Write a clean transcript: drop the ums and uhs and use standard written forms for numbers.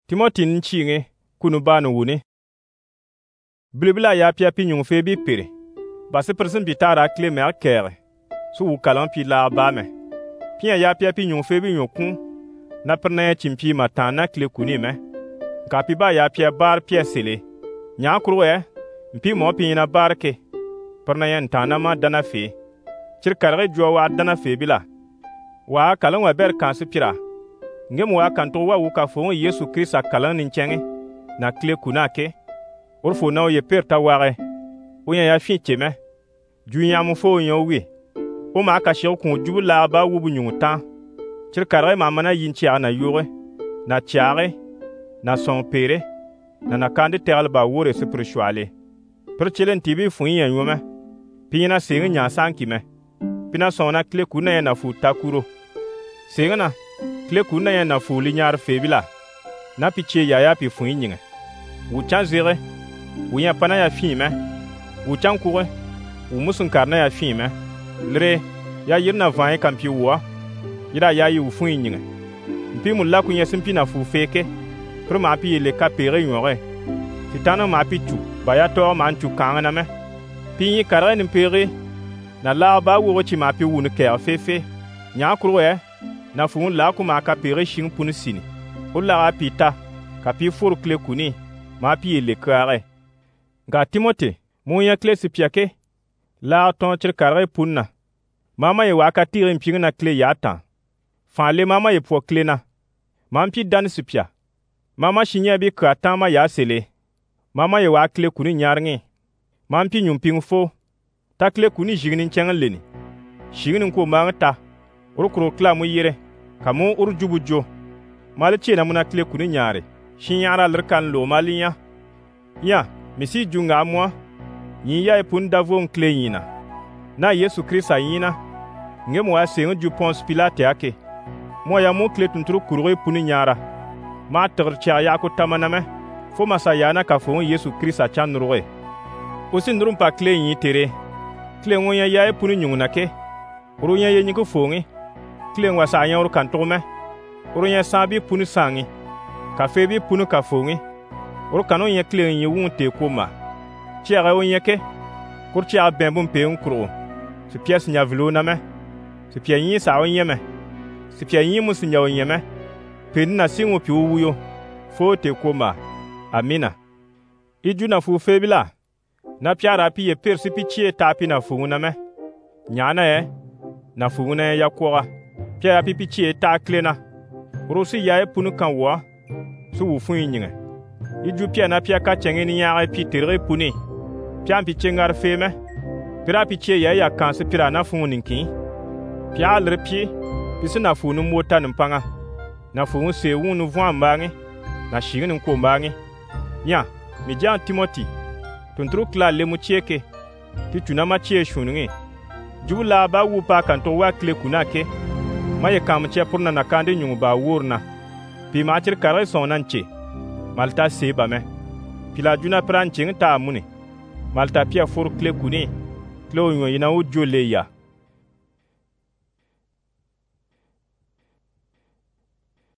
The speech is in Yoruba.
Timoti nchiŋe kunu banu wuni. Bilibila ya pia pi nyung fe bi pere. Basi person bi tara kle mer kere. Su wu kalan pi la ba me. Pia ya pia pi nyung fe bi nyokun. Na perna chimpi matan na kle kuni me. Ka pi ba ya pia bar pia sele. Nya kurwe mpi mo pi na barke. Perna yan tana ma dana fe. Chirkarge jwa wa dana fe bila. Wa kalan wa ber kan pira. Ngem wa kanto wa wuka fo Yesu Krista kalan nin chenge na kle kuna ke urfo na ye perta ware unya ya fi cheme junya mu fo nyo wi o ma ka shew kun jubu la ba wubu nyuta chirkare ma mana yin chia na yure na chiare na son pere na kande teral ba wore spirituale per chelen tibi fu yin yome pina singa nya sanki me pina sona kle kuna na fu takuro singa na kle kuna ya na fuli nyar febila na piche ya pi fu nyinga wu chan zire wu ya pana ya fi me wu chan kure wu musun karna ya fi me lre ya yirna van kan pi wa yira ya yu fu nyinga mpi mulla ku ya simpi na fu feke pro ma pi le kapere yore titana ma pi tu ba ya to man tu kan na me pi yi karre ni pere na la ba wo chi ma pi wu ne ke fefe nya kure na fun la kuma ka pere shin pun sini ulla apita ka pi fur kle kuni ma pi le kare ga Timote mun ya kle sipiake la ton chir kare punna mama ye waka tirin pin na kle yata fa le mama ye po kle na mam pi dan sipia mama shinya bi ka tama ya sele mama ye wa kle kuni nyarngi mam pi nyum pin fo ta kle kuni jignin chengaleni shignin ko mangta urukuro kla mu yire kamu urjubujo malice na muna kle kuni nyare shin yara lirkan lo malinya ya misi junga mwa yin ya pun davon kle yina na Yesu Krista yina ngemo wa sengu ju Pons Pilate ake mo ya mo kle tunturu kurwe puni nyara ma tercha ya ko tamaname fo masa yana ka fo Yesu Krista chanruwe osin nurum pa kle yin tere kle ngonya ya puni nyungna ke urunya ye nyiko fongi klen wa sa nyaur kan tome urunya sabi punu sangi ka febi punu ka fongi ur kanu ye klen ye wunte koma chiara onye ke kurcha bembum pe unkro se pièce nya vlo na me se pia yin sa onye me se pia yin musi nya onye me pe na sinwo pi wuyo fo te koma amina ijuna fu febila na piara pi ye persi pi chie tapi na fu na me nyana e na fu na ya kwa pia ya pipi chie ta klena rosi ya punu kan wa su wu fu nyinga iju pia na pia ka chenge ni ya pi tere puni pia pi chengar feme pira pi chie ya kan se pira na fu ninki pia alre pi pisina fu nu mota npanga na fu se wu nu vu ambangi na shigin ko mbangi ya mi jan Timoti tuntru kla le mu chieke ti tuna ma chie shunungi jubula ba wu pa kan to wa kle kunake maye kam che purna na kande nyungu ba wurna pi ma chir kare sonanche malta seba me pila juna pranche ngta muni malta pia fur kle kuni klo yina u joleya